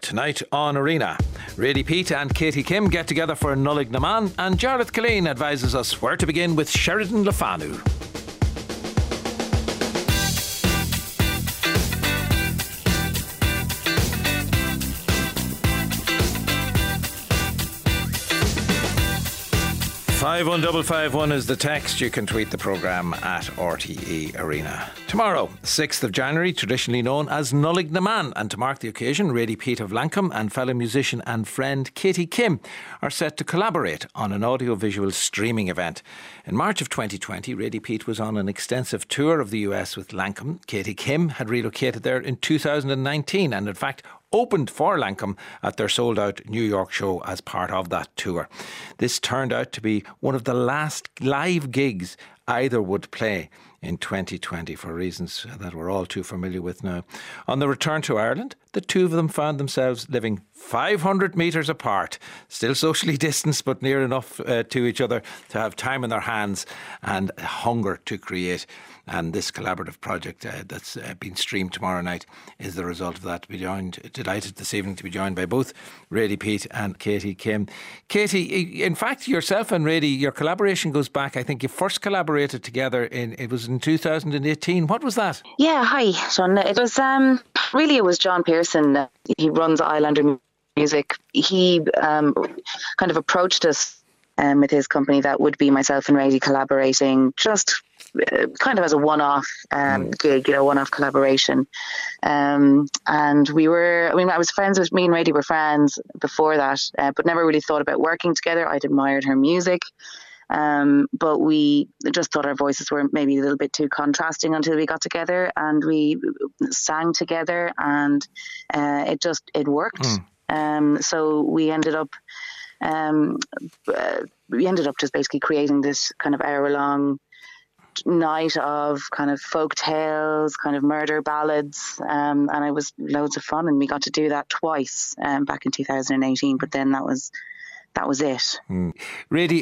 Tonight on Arena, Rady Pete and Katie Kim get together for Nullig Naman, and Jarlath Killeen advises us where to begin with Sheridan Le Fanu. Five 51551 is the text. You can tweet the programme at RTE Arena. Tomorrow, 6th of January, traditionally known as Nullig Naman, and to mark the occasion, Rady Pete of Lankum and fellow musician and friend Katie Kim are set to collaborate on an audiovisual streaming event. In March of 2020, Rady Pete was on an extensive tour of the US with Lankum. Katie Kim had relocated there in 2019 and in fact opened for Lankum at their sold-out New York show as part of that tour. This turned out to be one of the last live gigs either would play in 2020 for reasons that we're all too familiar with now. On the return to Ireland, the two of them found themselves living 500 metres apart, still socially distanced but near enough to each other to have time in their hands and hunger to create. And this collaborative project that's been streamed tomorrow night is the result of that. To be delighted this evening to be joined by both Rady Pete and Katie Kim. Katie, in fact, yourself and Rady, your collaboration goes back. I think you first collaborated together it was in 2018. What was that? Yeah, hi, Sean. It was John Pearson. He runs Islander Music. He kind of approached us with his company that would be myself and Rady collaborating just kind of as a one-off gig, one-off collaboration. And I was friends with, me and Rady were friends before that, but never really thought about working together. I'd admired her music. But we just thought our voices were maybe a little bit too contrasting until we got together and we sang together, and it worked. So we ended up just basically creating this kind of hour-long night of kind of folk tales, kind of murder ballads, and it was loads of fun, and we got to do that twice back in 2018, but then that was it. Rady,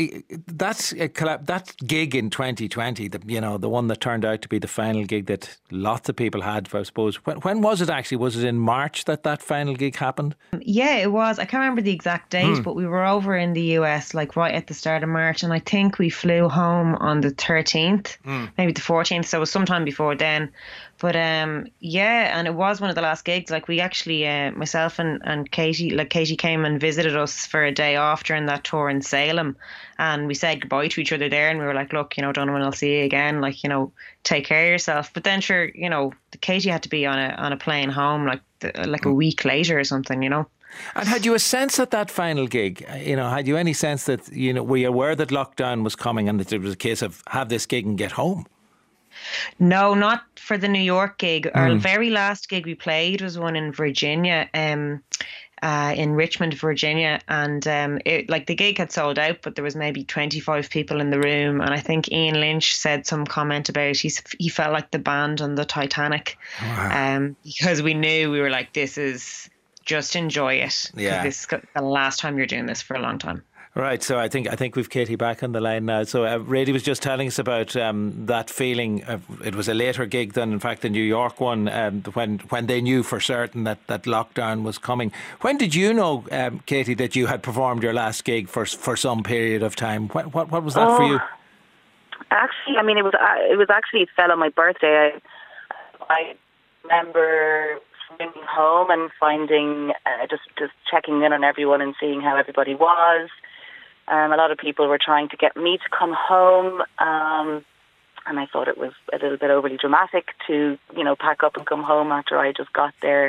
that gig in 2020, the one that turned out to be the final gig that lots of people had, I suppose. When was it actually? Was it in March that final gig happened? Yeah, it was. I can't remember the exact date, but we were over in the US right at the start of March, and I think we flew home on the 13th, maybe the 14th, so it was sometime before then. But and it was one of the last gigs. We actually, myself and Katie, Katie came and visited us for a day off during that tour in Salem, and we said goodbye to each other there, and we were like, look, Donovan, I'll see you again, take care of yourself. But then sure, Katie had to be on a plane home a week later or something, And had you a sense at that final gig, had you any sense that, were you aware that lockdown was coming and that it was a case of have this gig and get home? No, not for the New York gig. Our very last gig we played was one in Virginia, in Richmond, Virginia, and the gig had sold out, but there was maybe 25 people in the room, and I think Ian Lynch said some comment about he felt like the band on the Titanic. Wow. Because we knew, we were like, this is, just enjoy it. Yeah. This is the last time you're doing this for a long time. Right, so I think we've Katie back on the line now. So Rady was just telling us about that feeling. It was a later gig than, in fact, the New York one, when they knew for certain that lockdown was coming. When did you know, Katie, that you had performed your last gig for some period of time? What was that for you? Actually, it fell on my birthday. I remember swinging home and finding, just checking in on everyone and seeing how everybody was. A lot of people were trying to get me to come home, and I thought it was a little bit overly dramatic to, pack up and come home after I just got there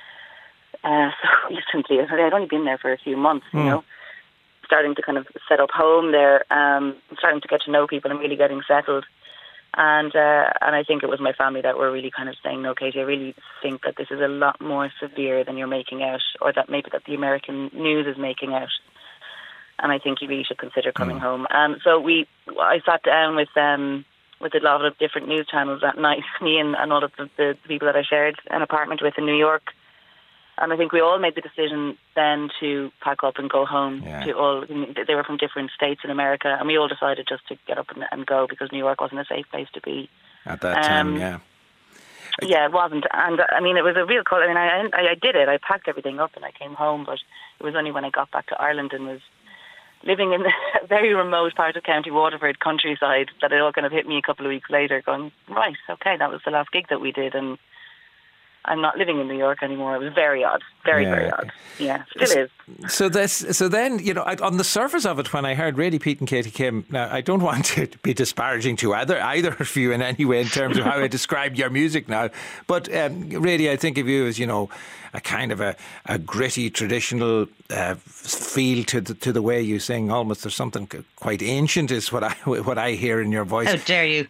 so recently. I'd only been there for a few months, starting to kind of set up home there, starting to get to know people and really getting settled. And I think it was my family that were really kind of saying, no, Katie, I really think that this is a lot more severe than you're making out, or that maybe that the American news is making out. And I think you really should consider coming home. So I sat down with a lot of different news channels that night, me and all of the people that I shared an apartment with in New York. And I think we all made the decision then to pack up and go home. Yeah. They were from different states in America, and we all decided just to get up and go because New York wasn't a safe place to be. At that time, yeah. Yeah, it wasn't. And I mean, it was a real call. I mean, I did it. I packed everything up and I came home, but it was only when I got back to Ireland and was living in a very remote part of County Waterford countryside that it all kind of hit me a couple of weeks later going, right, okay, that was the last gig that we did and I'm not living in New York anymore. It was very odd. Very odd. Yeah, still is. So then, you know, on the surface of it, when I heard Rady, Pete and Katie Kim, now I don't want to be disparaging to either of you in any way in terms of how I described your music now, but Rady, I think of you as, you know, a kind of a gritty, traditional feel to the way you sing. Almost there's something quite ancient is what I hear in your voice. How dare you?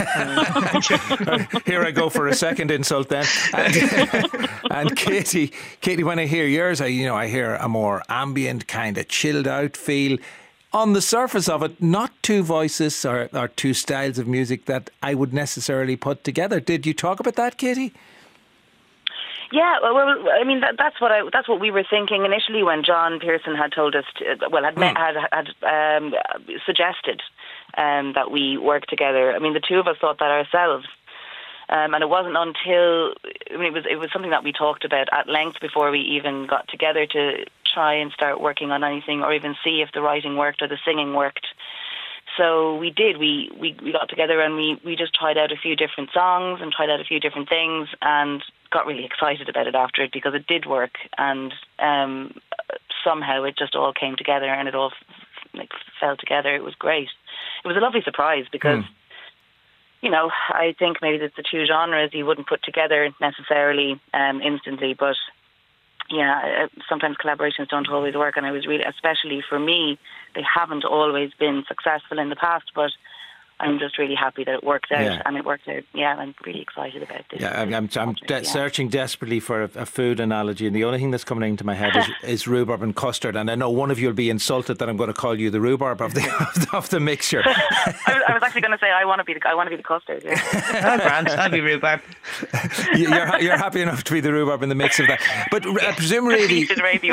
Here I go for a second insult then. And Katie, when I hear yours, I hear a more ambient, kind of chilled out feel. On the surface of it, not two voices or two styles of music that I would necessarily put together. Did you talk about that, Katie? Yeah, well, I mean that's what we were thinking initially when John Pearson had told us had suggested that we work together. I mean, the two of us thought that ourselves, and it wasn't until it was something that we talked about at length before we even got together to try and start working on anything or even see if the writing worked or the singing worked. So we did. We got together and we just tried out a few different songs and tried out a few different things and got really excited about it after it because it did work and somehow it just all came together and it all fell together. It was great. It was a lovely surprise because you know, I think maybe that the two genres you wouldn't put together necessarily instantly, but yeah, sometimes collaborations don't always work, and I was really, especially for me, they haven't always been successful in the past, but I'm just really happy that it worked out, and it worked out. Yeah, I'm really excited about this. Yeah, I'm searching desperately for a food analogy, and the only thing that's coming into my head is rhubarb and custard. And I know one of you will be insulted that I'm going to call you the rhubarb of the mixture. I was actually going to say I want to be the custard. Yeah. Oh, grand, I'll be rhubarb. You're happy enough to be the rhubarb in the mix of that, but I presume really.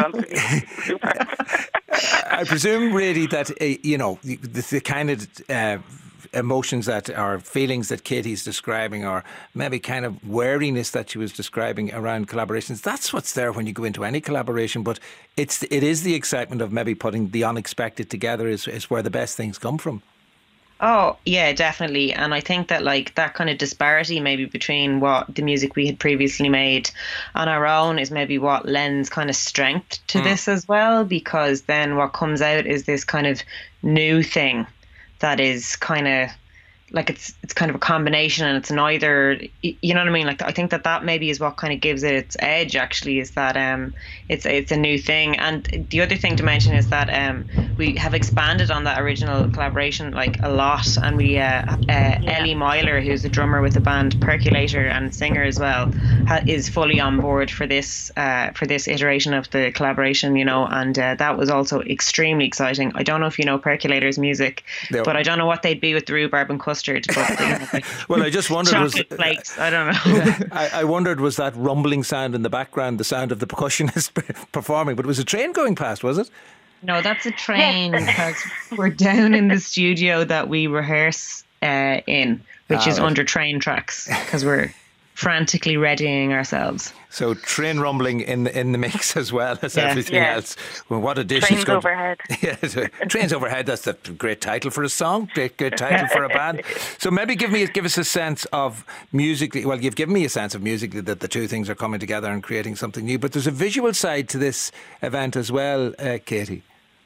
I presume really that you know the kind of. Emotions that are feelings that Katie's describing, or maybe kind of wariness that she was describing around collaborations. That's what's there when you go into any collaboration. But it is the excitement of maybe putting the unexpected together is where the best things come from. Oh, yeah, definitely. And I think that like that kind of disparity maybe between what the music we had previously made on our own is maybe what lends kind of strength to this as well, because then what comes out is this kind of new thing that is kind of like it's kind of a combination, and it's neither, you know what I mean? Like I think that maybe is what kind of gives it its edge. Actually, is that it's a new thing. And the other thing to mention is that we have expanded on that original collaboration like a lot, and we Ellie Myler, who's a drummer with the band Percolator and singer as well, is fully on board for this iteration of the collaboration. You know, and that was also extremely exciting. I don't know if you know Percolator's music, but I don't know what they'd be with the rhubarb and custard. But, well, I just wondered, chocolate flakes, I don't know. I wondered, was that rumbling sound in the background the sound of the percussionist performing? But it was a train going past, was it? No, that's a train because we're down in the studio that we rehearse in, which is under train tracks, because we're frantically readying ourselves. So train rumbling in the mix as well as everything else. Well, what a dish! Trains overhead. Trains overhead. That's a great title for a song. Great title for a band. So maybe give us a sense of musically. Well, you've given me a sense of musically that the two things are coming together and creating something new. But there's a visual side to this event as well, Katie.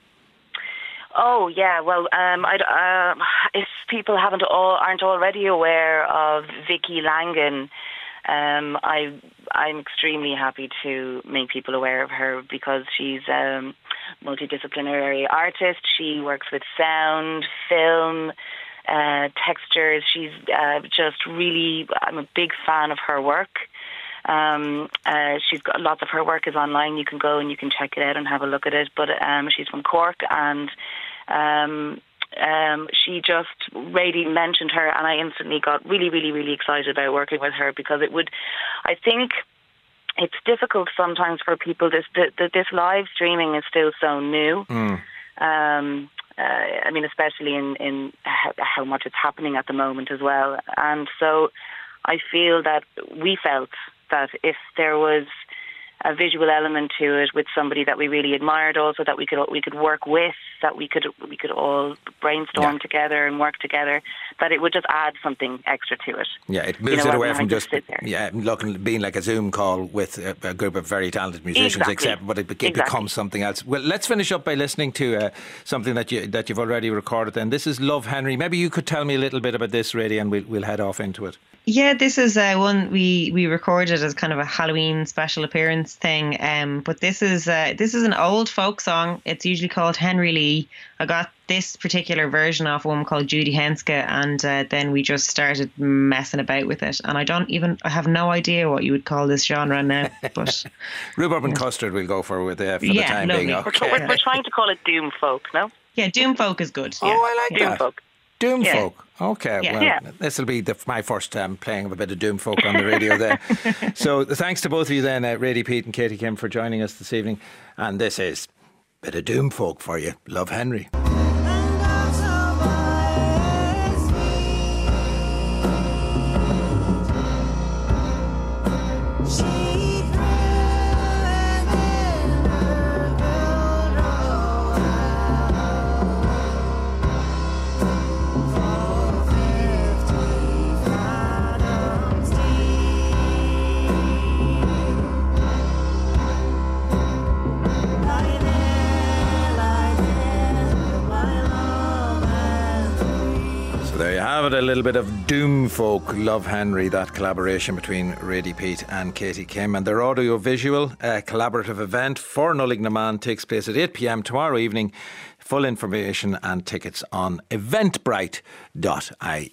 Oh yeah, well, if people aren't already aware of Vicky Langan. I'm extremely happy to make people aware of her because she's a multidisciplinary artist. She works with sound, film, textures. She's just really, I'm a big fan of her work. She's got lots of her work is online. You can go and you can check it out and have a look at it. But she's from Cork, and she just really mentioned her, and I instantly got really, really, really excited about working with her because I think it's difficult sometimes for people. This live streaming is still so new. I mean, especially in how much it's happening at the moment as well. And so I feel that we felt that if there was a visual element to it with somebody that we really admired, also that we could work with, that we could all brainstorm together and work together, that it would just add something extra to it. Yeah, it moves it away from just being like a Zoom call with a group of very talented musicians, but it becomes something else. Well, let's finish up by listening to something that you've already recorded. Then this is Love Henry. Maybe you could tell me a little bit about this, Rady, and we'll head off into it. Yeah, this is one we recorded as kind of a Halloween special appearance thing. But this is an old folk song. It's usually called Henry Lee. I got this particular version off a woman called Judy Henske, and then we just started messing about with it. And I have no idea what you would call this genre now. But rhubarb and custard we'll go for the time being. Okay. We're trying to call it doom folk, no? Yeah, doom folk is good. Yeah. Oh, I like doom that. Folk. Doom folk. Okay, well, this will be my first playing of a bit of doom folk on the radio then. So thanks to both of you then, Rady Pete and Katie Kim, for joining us this evening. And this is a bit of doom folk for you. Love Henry. A little bit of doom folk, Love Henry, that collaboration between Rady Pete and Katie Kim, and their audio-visual collaborative event for Nullig na Man takes place at 8 p.m. tomorrow evening. Full information and tickets on eventbrite.ie.